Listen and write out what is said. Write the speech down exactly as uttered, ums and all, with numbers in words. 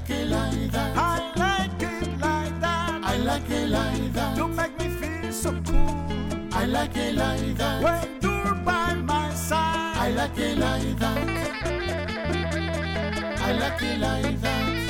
like it like that. I like it like that. I like it like that. You make me feel so cool. I like it like that. When you're by my side. I like it like that. I like it like that.